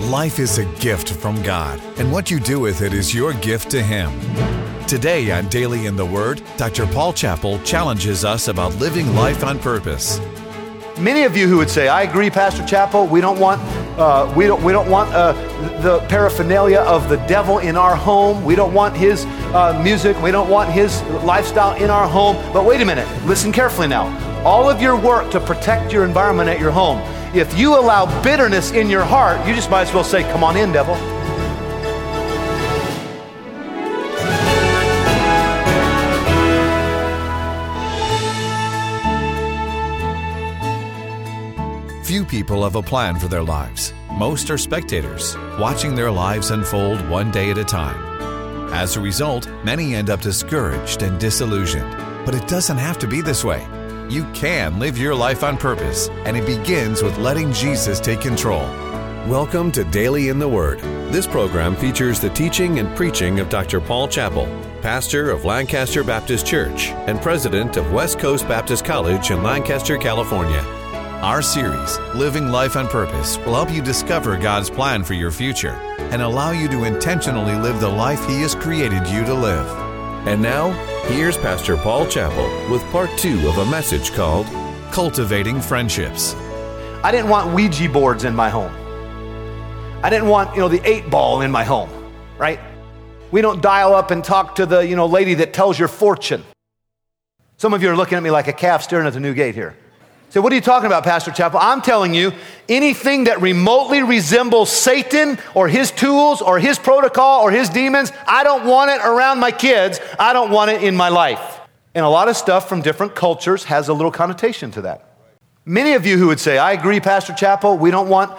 Life is a gift from God, and what you do with it is your gift to Him. Today on Daily in the Word, Dr. Paul Chappell challenges us about living life on purpose. Many of you who would say, "I agree, Pastor Chappell. We don't want the paraphernalia of the devil in our home. We don't want his music. We don't want his lifestyle in our home." But wait a minute. Listen carefully now. All of your work to protect your environment at your home, if you allow bitterness in your heart, you just might as well say, "Come on in, devil." Few people have a plan for their lives. Most are spectators, watching their lives unfold one day at a time. As a result, many end up discouraged and disillusioned. But it doesn't have to be this way. You can live your life on purpose, and it begins with letting Jesus take control. Welcome to Daily in the Word. This program features the teaching and preaching of Dr. Paul Chappell, pastor of Lancaster Baptist Church and president of West Coast Baptist College in Lancaster, California. Our series, Living Life on Purpose, will help you discover God's plan for your future and allow you to intentionally live the life He has created you to live. And now, here's Pastor Paul Chappell with part 2 of a message called Cultivating Friendships. I didn't want Ouija boards in my home. I didn't want, the 8-ball in my home, right? We don't dial up and talk to the, lady that tells your fortune. Some of you are looking at me like a calf staring at the new gate here. So what are you talking about, Pastor Chappell? I'm telling you, anything that remotely resembles Satan or his tools or his protocol or his demons, I don't want it around my kids. I don't want it in my life. And a lot of stuff from different cultures has a little connotation to that. Many of you who would say, "I agree, Pastor Chappell. We don't want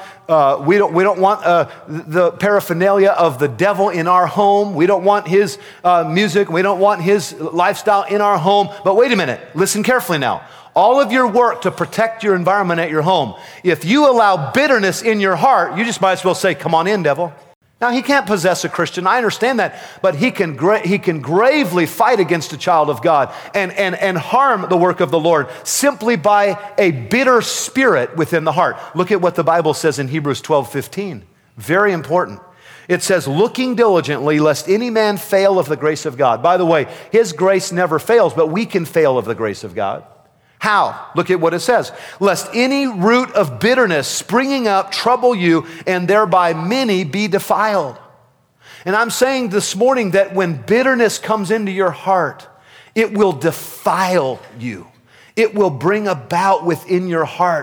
the paraphernalia of the devil in our home. We don't want his music. We don't want his lifestyle in our home." But wait a minute. Listen carefully now. All of your work to protect your environment at your home, if you allow bitterness in your heart, you just might as well say, "Come on in, devil." Now, he can't possess a Christian. I understand that. But he can gravely fight against a child of God and harm the work of the Lord simply by a bitter spirit within the heart. Look at what the Bible says in Hebrews 12:15. Very important. It says, "Looking diligently, lest any man fail of the grace of God." By the way, His grace never fails, but we can fail of the grace of God. How? Look at what it says. "Lest any root of bitterness springing up trouble you, and thereby many be defiled." And I'm saying this morning that when bitterness comes into your heart, it will defile you. It will bring about within your heart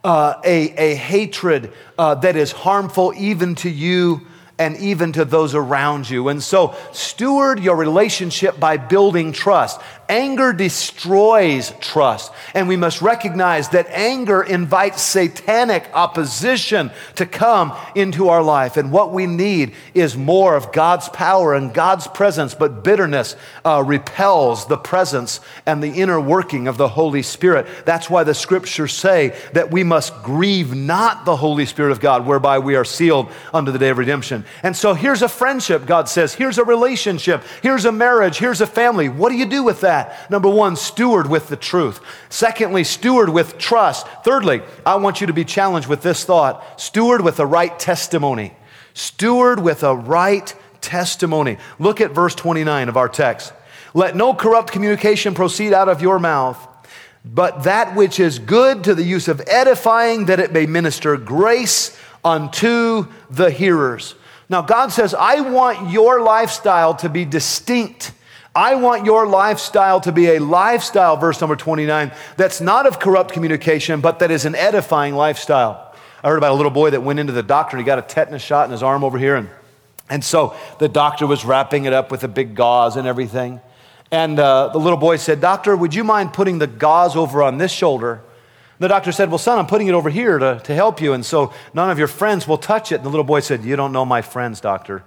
a hatred that is harmful even to you and even to those around you. And so steward your relationship by building trust. Anger destroys trust. And we must recognize that anger invites satanic opposition to come into our life. And what we need is more of God's power and God's presence. But bitterness repels the presence and the inner working of the Holy Spirit. That's why the scriptures say that we must grieve not the Holy Spirit of God, whereby we are sealed unto the day of redemption. And so here's a friendship, God says. Here's a relationship. Here's a marriage. Here's a family. What do you do with that? Number one, steward with the truth. Secondly, steward with trust. Thirdly, I want you to be challenged with this thought. Steward with a right testimony. Steward with a right testimony. Look at verse 29 of our text. "Let no corrupt communication proceed out of your mouth, but that which is good to the use of edifying, that it may minister grace unto the hearers." Now, God says, I want your lifestyle to be distinct. I want your lifestyle to be a lifestyle, verse number 29, that's not of corrupt communication, but that is an edifying lifestyle. I heard about a little boy that went into the doctor and he got a tetanus shot in his arm over here. And so the doctor was wrapping it up with a big gauze and everything. And the little boy said, "Doctor, would you mind putting the gauze over on this shoulder?" The doctor said, "Well, son, I'm putting it over here to help you, and so none of your friends will touch it." And the little boy said, "You don't know my friends, doctor."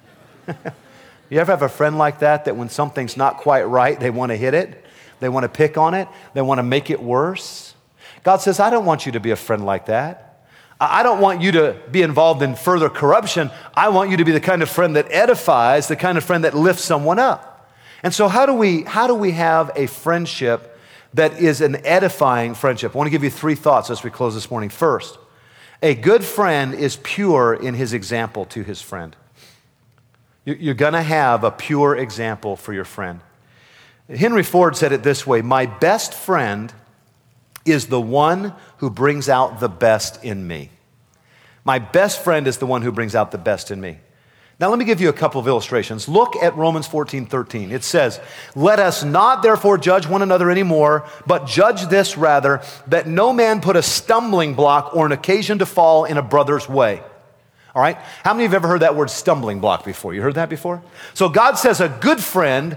You ever have a friend like that when something's not quite right, they want to hit it, they want to pick on it, they want to make it worse? God says, I don't want you to be a friend like that. I don't want you to be involved in further corruption. I want you to be the kind of friend that edifies, the kind of friend that lifts someone up. And so how do we have a friendship that is an edifying friendship? I want to give you 3 thoughts as we close this morning. First, A good friend is pure in his example to his friend. You're going to have a pure example for your friend. Henry Ford said it this way: my best friend is the one who brings out the best in me. My best friend is the one who brings out the best in me. Now, let me give you a couple of illustrations. Look at Romans 14:13. It says, let us not therefore judge one another anymore, but judge this rather, that no man put a stumbling block or an occasion to fall in a brother's way. All right? How many of you have ever heard that word stumbling block before? You heard that before? So God says a good friend,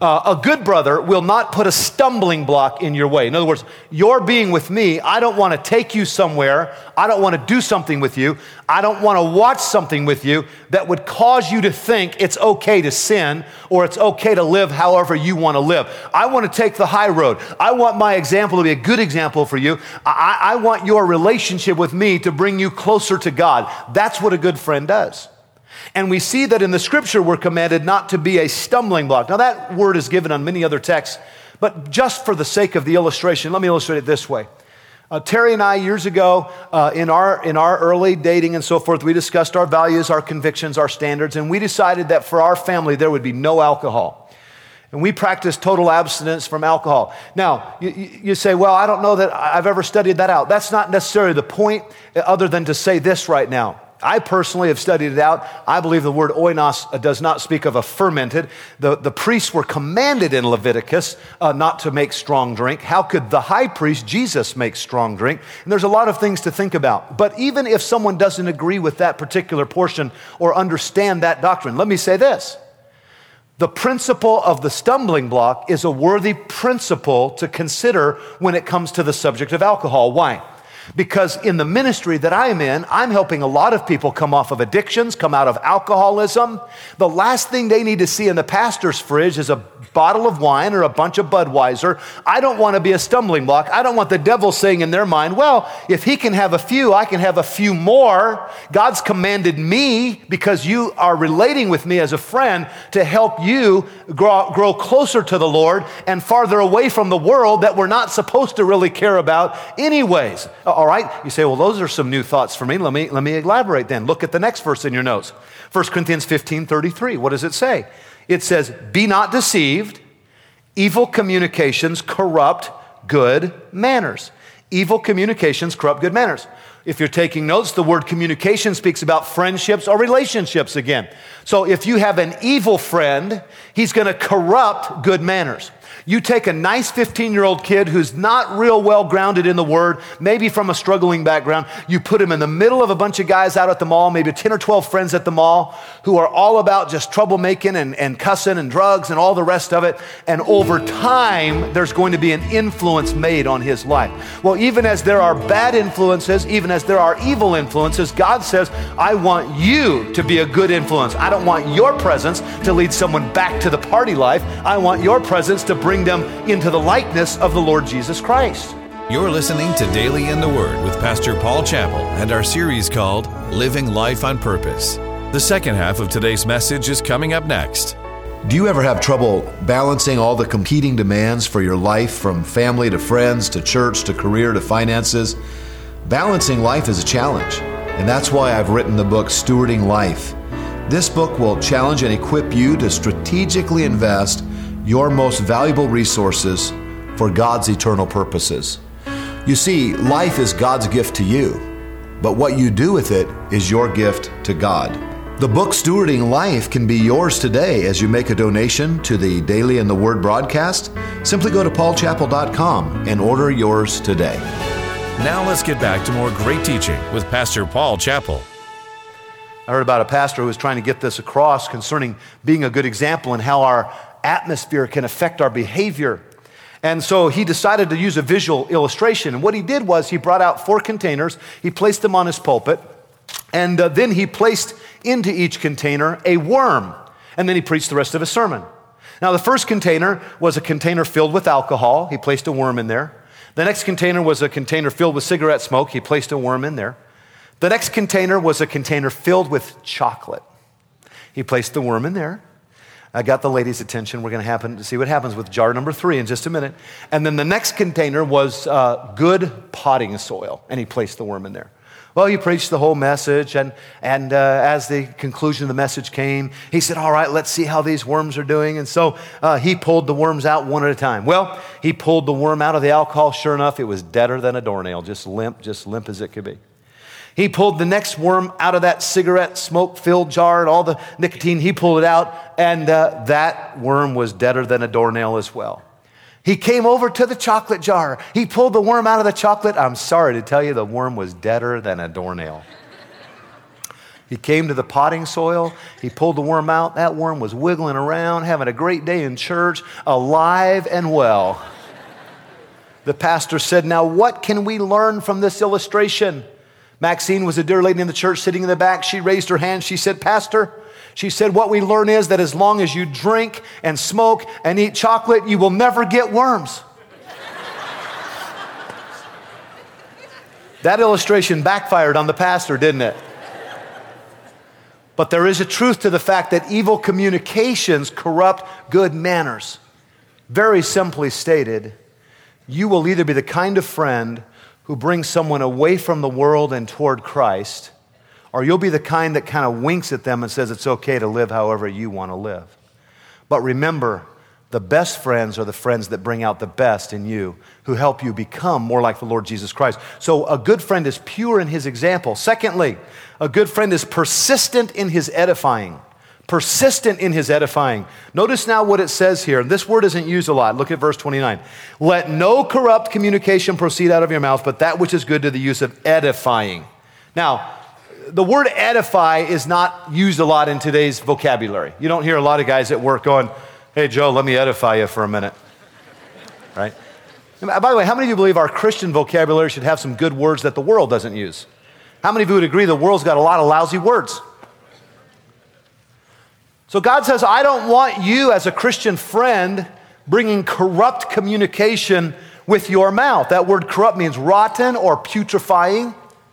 a good brother will not put a stumbling block in your way. In other words, you're being with me. I don't want to take you somewhere. I don't want to do something with you. I don't want to watch something with you that would cause you to think it's okay to sin or it's okay to live however you want to live. I want to take the high road. I want my example to be a good example for you. I want your relationship with me to bring you closer to God. That's what a good friend does. And we see that in the scripture we're commanded not to be a stumbling block. Now that word is given on many other texts, but just for the sake of the illustration, let me illustrate it this way. Terry and I, years ago, in our early dating and so forth, we discussed our values, our convictions, our standards, and we decided that for our family there would be no alcohol. And we practiced total abstinence from alcohol. Now, you say, well, I don't know that I've ever studied that out. That's not necessarily the point, other than to say this right now. I personally have studied it out. I believe the word oinos does not speak of a fermented. The priests were commanded in Leviticus not to make strong drink. How could the high priest, Jesus, make strong drink? And there's a lot of things to think about. But even if someone doesn't agree with that particular portion or understand that doctrine, let me say this. The principle of the stumbling block is a worthy principle to consider when it comes to the subject of alcohol. Why? Because in the ministry that I am in, I'm helping a lot of people come off of addictions, come out of alcoholism. The last thing they need to see in the pastor's fridge is a bottle of wine or a bunch of Budweiser. I don't want to be a stumbling block. I don't want the devil saying in their mind, well, if he can have a few, I can have a few more. God's commanded me, because you are relating with me as a friend, to help you grow closer to the Lord and farther away from the world that we're not supposed to really care about anyways. All right? You say, well, those are some new thoughts for me. Let me elaborate then. Look at the next verse in your notes. 1 Corinthians 15:33. What does it say? It says, be not deceived. Evil communications corrupt good manners. Evil communications corrupt good manners. If you're taking notes, the word communication speaks about friendships or relationships again. So if you have an evil friend, he's going to corrupt good manners. You take a nice 15-year-old kid who's not real well grounded in the Word, maybe from a struggling background. You put him in the middle of a bunch of guys out at the mall, maybe 10 or 12 friends at the mall who are all about just troublemaking and cussing and drugs and all the rest of it. And over time, there's going to be an influence made on his life. Well, even as there are bad influences, even as there are evil influences, God says, I want you to be a good influence. I don't want your presence to lead someone back to the party life. I want your presence to bring them into the likeness of the Lord Jesus Christ. You're listening to Daily in the Word with Pastor Paul Chappell and our series called Living Life on Purpose. The second half of today's message is coming up next. Do you ever have trouble balancing all the competing demands for your life, from family to friends to church to career to finances? Balancing life is a challenge, and that's why I've written the book Stewarding Life. This book will challenge and equip you to strategically invest your most valuable resources for God's eternal purposes. You see, life is God's gift to you, but what you do with it is your gift to God. The book Stewarding Life can be yours today as you make a donation to the Daily in the Word broadcast. Simply go to paulchappell.com and order yours today. Now let's get back to more great teaching with Pastor Paul Chappell. I heard about a pastor who was trying to get this across concerning being a good example and how our atmosphere can affect our behavior. And so he decided to use a visual illustration. And what he did was he brought out 4 containers, he placed them on his pulpit, and then he placed into each container a worm. And then he preached the rest of his sermon. Now the first container was a container filled with alcohol. He placed a worm in there. The next container was a container filled with cigarette smoke. He placed a worm in there. The next container was a container filled with chocolate. He placed the worm in there. I got the ladies' attention. We're going to happen to see what happens with jar number 3 in just a minute. And then the next container was good potting soil, and he placed the worm in there. Well, he preached the whole message, and as the conclusion of the message came, he said, all right, let's see how these worms are doing. And so he pulled the worms out one at a time. Well, he pulled the worm out of the alcohol. Sure enough, it was deader than a doornail, just limp as it could be. He pulled the next worm out of that cigarette smoke-filled jar and all the nicotine. He pulled it out, and that worm was deader than a doornail as well. He came over to the chocolate jar. He pulled the worm out of the chocolate. I'm sorry to tell you, the worm was deader than a doornail. He came to the potting soil. He pulled the worm out. That worm was wiggling around, having a great day in church, alive and well. The pastor said, now what can we learn from this illustration? Maxine was a dear lady in the church sitting in the back. She raised her hand. She said, Pastor, she said, what we learn is that as long as you drink and smoke and eat chocolate, you will never get worms. That illustration backfired on the pastor, didn't it? But there is a truth to the fact that evil communications corrupt good manners. Very simply stated, you will either be the kind of friend who brings someone away from the world and toward Christ, or you'll be the kind that kind of winks at them and says it's okay to live however you want to live. But remember, the best friends are the friends that bring out the best in you, who help you become more like the Lord Jesus Christ. So a good friend is pure in his example. Secondly, a good friend is persistent in his edifying. Persistent in his edifying. Notice now what it says here. This word isn't used a lot. Look at verse 29. Let no corrupt communication proceed out of your mouth, but that which is good to the use of edifying. Now, the word edify is not used a lot in today's vocabulary. You don't hear a lot of guys at work going, hey, Joe, let me edify you for a minute. Right? And by the way, how many of you believe our Christian vocabulary should have some good words that the world doesn't use? How many of you would agree the world's got a lot of lousy words? So God says, I don't want you as a Christian friend bringing corrupt communication with your mouth. That word corrupt means rotten or putrefying.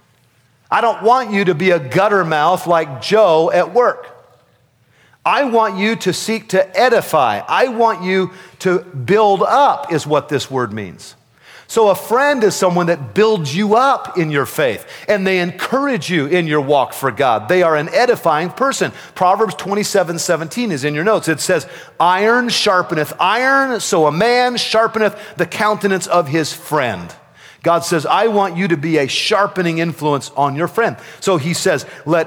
I don't want you to be a gutter mouth like Joe at work. I want you to seek to edify. I want you to build up is what this word means. So a friend is someone that builds you up in your faith, and they encourage you in your walk for God. They are an edifying person. Proverbs 27:17 is in your notes. It says, iron sharpeneth iron, so a man sharpeneth the countenance of his friend. God says, I want you to be a sharpening influence on your friend. So he says,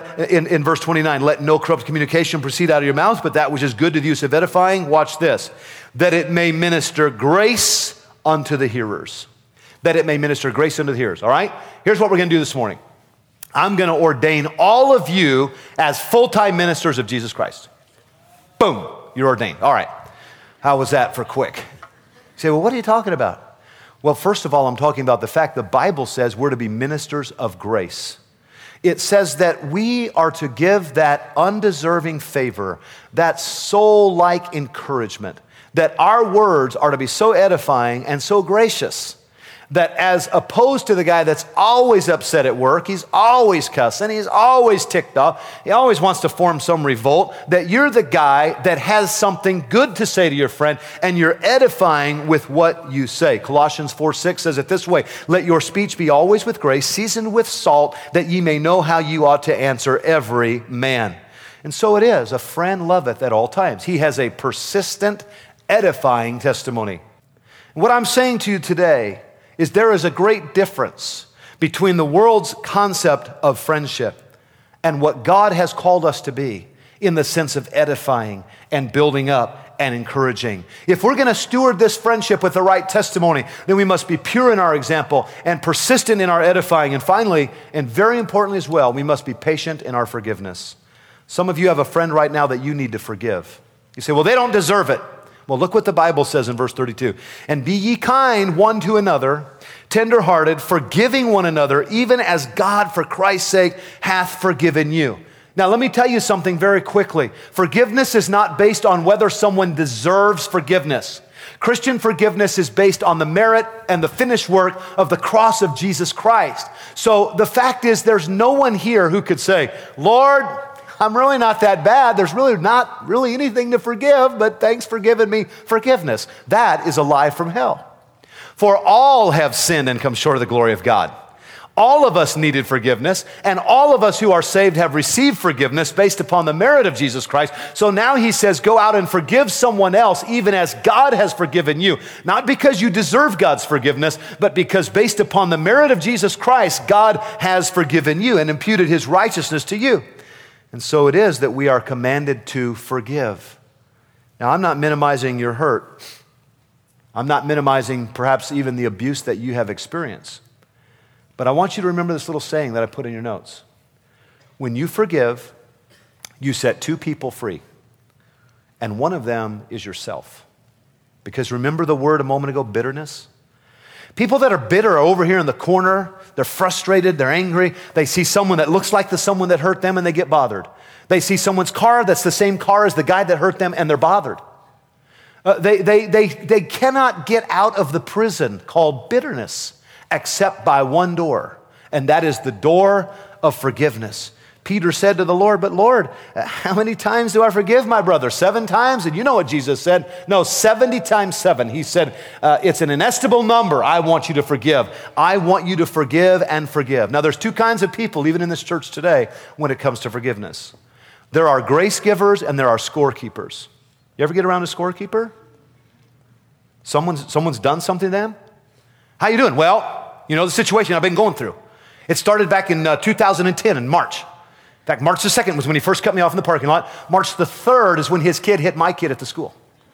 in verse 29, let no corrupt communication proceed out of your mouth, but that which is good to the use of edifying. Watch this. That it may minister grace unto the hearers. That it may minister grace unto the hearers. All right? Here's what we're going to do this morning. I'm going to ordain all of you as full-time ministers of Jesus Christ. Boom. You're ordained. All right. How was that for quick? You say, well, what are you talking about? Well, first of all, I'm talking about the fact the Bible says we're to be ministers of grace. It says that we are to give that undeserving favor, that soul-like encouragement, that our words are to be so edifying and so gracious that as opposed to the guy that's always upset at work, he's always cussing, he's always ticked off, he always wants to form some revolt, that you're the guy that has something good to say to your friend and you're edifying with what you say. Colossians 4:6 says it this way, let your speech be always with grace, seasoned with salt, that ye may know how you ought to answer every man. And so it is, a friend loveth at all times. He has a persistent, edifying testimony. And what I'm saying to you today is there is a great difference between the world's concept of friendship and what God has called us to be in the sense of edifying and building up and encouraging. If we're going to steward this friendship with the right testimony, then we must be pure in our example and persistent in our edifying. And finally, and very importantly as well, we must be patient in our forgiveness. Some of you have a friend right now that you need to forgive. You say, well, they don't deserve it. Well, look what the Bible says in verse 32. And be ye kind one to another, tenderhearted, forgiving one another, even as God for Christ's sake hath forgiven you. Now, let me tell you something very quickly. Forgiveness is not based on whether someone deserves forgiveness. Christian forgiveness is based on the merit and the finished work of the cross of Jesus Christ. So the fact is, there's no one here who could say, Lord, I'm really not that bad. There's really not really anything to forgive, but thanks for giving me forgiveness. That is a lie from hell. For all have sinned and come short of the glory of God. All of us needed forgiveness, and all of us who are saved have received forgiveness based upon the merit of Jesus Christ. So now he says, go out and forgive someone else, even as God has forgiven you. Not because you deserve God's forgiveness, but because based upon the merit of Jesus Christ, God has forgiven you and imputed his righteousness to you. And so it is that we are commanded to forgive. Now, I'm not minimizing your hurt. I'm not minimizing perhaps even the abuse that you have experienced. But I want you to remember this little saying that I put in your notes. When you forgive, you set two people free, and one of them is yourself. Because remember the word a moment ago, bitterness? People that are bitter are over here in the corner. They're frustrated, they're angry. They see someone that looks like the someone that hurt them and they get bothered. They see someone's car that's the same car as the guy that hurt them and they're bothered. They cannot get out of the prison called bitterness except by one door, and that is the door of forgiveness. Peter said to the Lord, but Lord, how many times do I forgive my brother? 7 times? And you know what Jesus said? No, 70 times 7. He said, it's an inestimable number. I want you to forgive. I want you to forgive and forgive. Now, there's 2 kinds of people, even in this church today, when it comes to forgiveness. There are grace givers and there are scorekeepers. You ever get around a scorekeeper? Someone's done something to them? How you doing? Well, you know the situation I've been going through. It started back in 2010 in March. In fact, March the 2nd was when he first cut me off in the parking lot. March the 3rd is when his kid hit my kid at the school.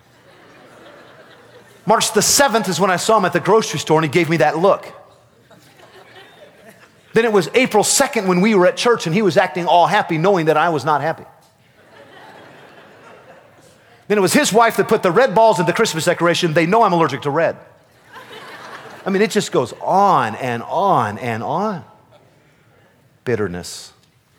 March the 7th is when I saw him at the grocery store and he gave me that look. Then it was April 2nd when we were at church and he was acting all happy knowing that I was not happy. Then it was his wife that put the red balls in the Christmas decoration. They know I'm allergic to red. I mean, it just goes on and on and on. Bitterness.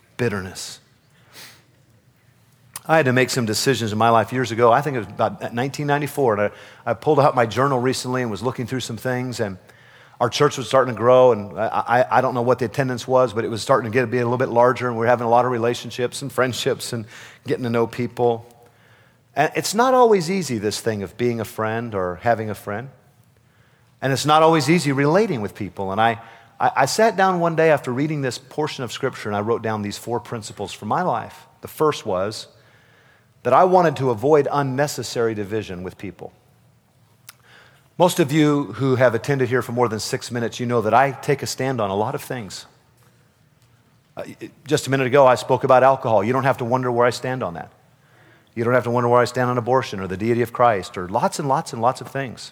I had to make some decisions in my life years ago. I think it was about 1994, and I pulled out my journal recently and was looking through some things, and our church was starting to grow, and I don't know what the attendance was, but it was starting to be a little bit larger, and we were having a lot of relationships and friendships and getting to know people. And it's not always easy, this thing of being a friend or having a friend. And it's not always easy relating with people. And I sat down one day after reading this portion of Scripture and I wrote down these 4 principles for my life. The first was that I wanted to avoid unnecessary division with people. Most of you who have attended here for more than 6 minutes, you know that I take a stand on a lot of things. Just a minute ago, I spoke about alcohol. You don't have to wonder where I stand on that. You don't have to wonder where I stand on abortion or the deity of Christ or lots and lots and lots of things.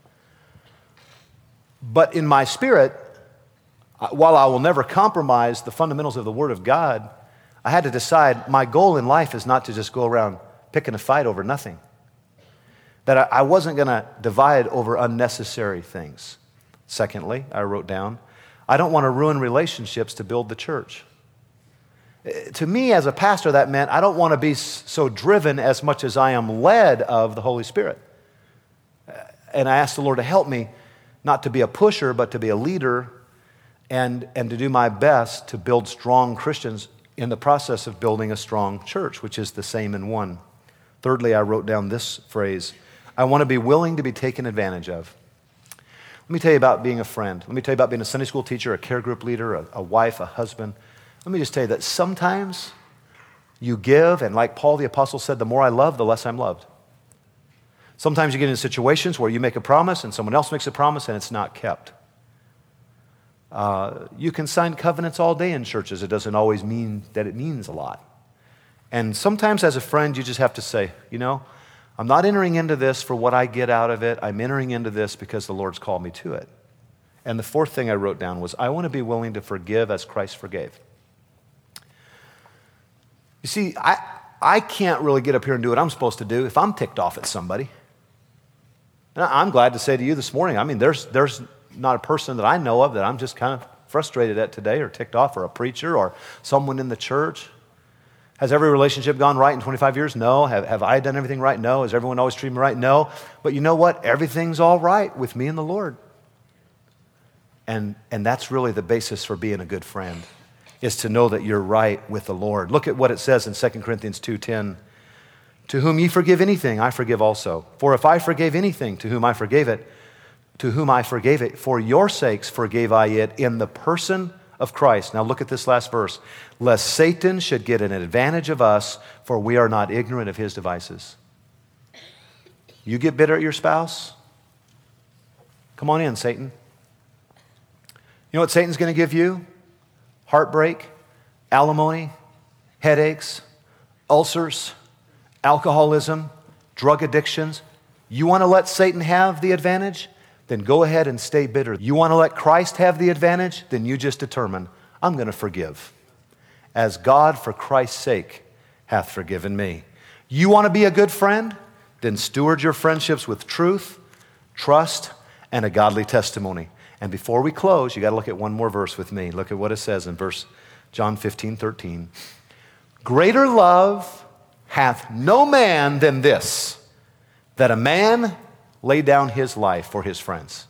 But in my spirit, while I will never compromise the fundamentals of the Word of God, I had to decide my goal in life is not to just go around picking a fight over nothing. That I wasn't going to divide over unnecessary things. Secondly, I wrote down, I don't want to ruin relationships to build the church. To me, as a pastor, that meant I don't want to be so driven as much as I am led of the Holy Spirit. And I asked the Lord to help me not to be a pusher, but to be a leader and to do my best to build strong Christians in the process of building a strong church, which is the same in one. Thirdly, I wrote down this phrase, I want to be willing to be taken advantage of. Let me tell you about being a friend. Let me tell you about being a Sunday school teacher, a care group leader, a wife, a husband. Let me just tell you that sometimes you give, and like Paul the Apostle said, the more I love, the less I'm loved. Sometimes you get in situations where you make a promise and someone else makes a promise and it's not kept. You can sign covenants all day in churches. It doesn't always mean that it means a lot. And sometimes as a friend, you just have to say, you know, I'm not entering into this for what I get out of it. I'm entering into this because the Lord's called me to it. And the 4th thing I wrote down was, I want to be willing to forgive as Christ forgave. You see, I can't really get up here and do what I'm supposed to do if I'm ticked off at somebody. And I'm glad to say to you this morning, I mean, there's not a person that I know of that I'm just kind of frustrated at today or ticked off, or a preacher or someone in the church. Has every relationship gone right in 25 years? No. Have I done everything right? No. Has everyone always treated me right? No. But you know what? Everything's all right with me and the Lord. And that's really the basis for being a good friend, is to know that you're right with the Lord. Look at what it says in 2 Corinthians 2:10. To whom ye forgive anything, I forgive also. For if I forgave anything to whom I forgave it, for your sakes forgave I it in the person of Christ. Now look at this last verse. Lest Satan should get an advantage of us, for we are not ignorant of his devices. You get bitter at your spouse? Come on in, Satan. You know what Satan's going to give you? Heartbreak, alimony, headaches, ulcers, alcoholism, drug addictions. You want to let Satan have the advantage? Then go ahead and stay bitter. You want to let Christ have the advantage? Then you just determine, I'm going to forgive, as God for Christ's sake hath forgiven me. You want to be a good friend? Then steward your friendships with truth, trust, and a godly testimony. And before we close, you got to look at one more verse with me. Look at what it says in John 15:13. Greater love hath no man than this, that a man lay down his life for his friends.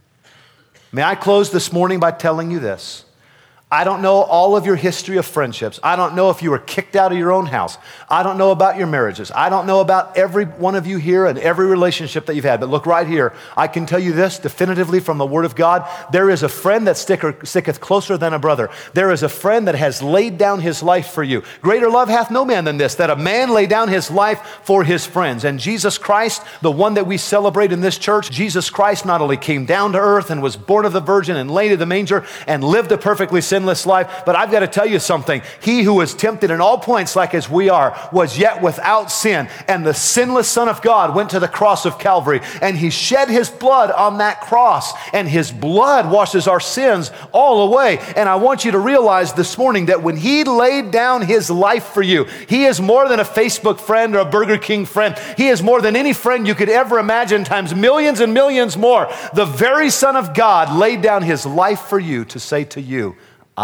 May I close this morning by telling you this. I don't know all of your history of friendships. I don't know if you were kicked out of your own house. I don't know about your marriages. I don't know about every one of you here and every relationship that you've had. But look right here. I can tell you this definitively from the Word of God. There is a friend that sticketh closer than a brother. There is a friend that has laid down his life for you. Greater love hath no man than this, that a man lay down his life for his friends. And Jesus Christ, the one that we celebrate in this church, Jesus Christ not only came down to earth and was born of the Virgin and laid in the manger and lived a perfectly sinless life, but I've got to tell you something. He who was tempted in all points like as we are was yet without sin, and the sinless Son of God went to the cross of Calvary, and he shed his blood on that cross, and his blood washes our sins all away. And I want you to realize this morning that when he laid down his life for you, he is more than a Facebook friend or a Burger King friend. He is more than any friend you could ever imagine, times millions and millions more. The very Son of God laid down his life for you to say to you,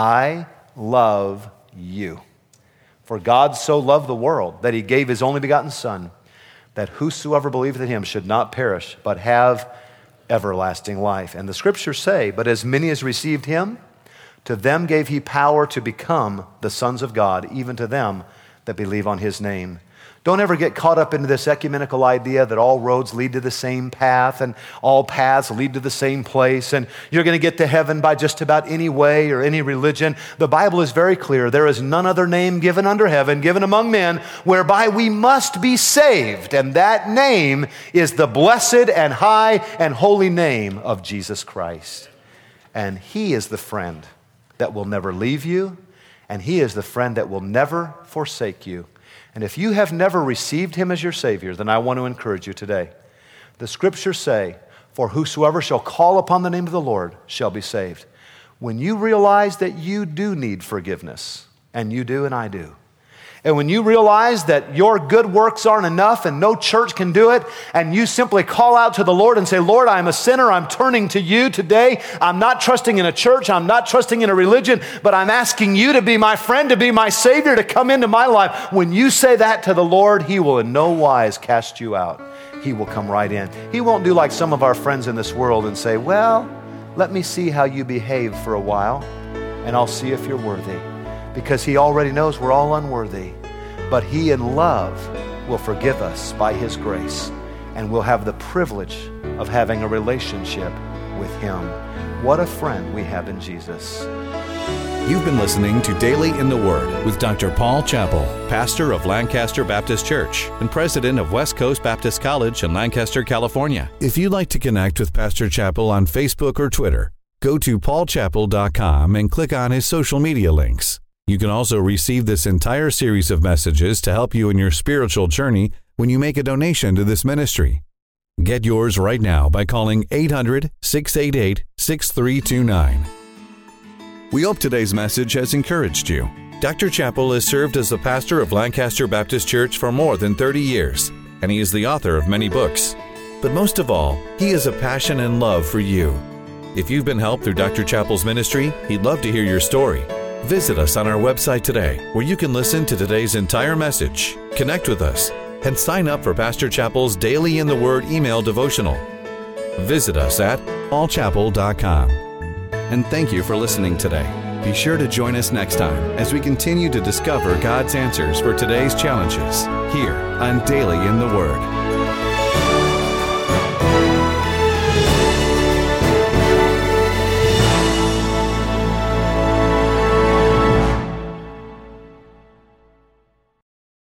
I love you. For God so loved the world that he gave his only begotten Son, that whosoever believeth in him should not perish, but have everlasting life. And the scriptures say, but as many as received him, to them gave he power to become the sons of God, even to them that believe on his name. Don't ever get caught up into this ecumenical idea that all roads lead to the same path and all paths lead to the same place and you're going to get to heaven by just about any way or any religion. The Bible is very clear. There is none other name given under heaven, given among men, whereby we must be saved. And that name is the blessed and high and holy name of Jesus Christ. And he is the friend that will never leave you, and he is the friend that will never forsake you. And if you have never received him as your Savior, then I want to encourage you today. The scriptures say, for whosoever shall call upon the name of the Lord shall be saved. When you realize that you do need forgiveness, and you do and I do, and when you realize that your good works aren't enough and no church can do it, and you simply call out to the Lord and say, Lord, I'm a sinner, I'm turning to you today. I'm not trusting in a church, I'm not trusting in a religion, but I'm asking you to be my friend, to be my Savior, to come into my life. When you say that to the Lord, he will in no wise cast you out. He will come right in. He won't do like some of our friends in this world and say, well, let me see how you behave for a while, and I'll see if you're worthy. Because he already knows we're all unworthy. But he in love will forgive us by his grace, and we'll have the privilege of having a relationship with him. What a friend we have in Jesus. You've been listening to Daily in the Word with Dr. Paul Chappell, pastor of Lancaster Baptist Church and president of West Coast Baptist College in Lancaster, California. If you'd like to connect with Pastor Chappell on Facebook or Twitter, go to paulchappell.com and click on his social media links. You can also receive this entire series of messages to help you in your spiritual journey when you make a donation to this ministry. Get yours right now by calling 800-688-6329. We hope today's message has encouraged you. Dr. Chappell has served as the pastor of Lancaster Baptist Church for more than 30 years, and he is the author of many books. But most of all, he has a passion and love for you. If you've been helped through Dr. Chappell's ministry, he'd love to hear your story. Visit us on our website today, where you can listen to today's entire message, connect with us, and sign up for Pastor Chappell's Daily in the Word email devotional. Visit us at paulchappell.com. And thank you for listening today. Be sure to join us next time as we continue to discover God's answers for today's challenges here on Daily in the Word.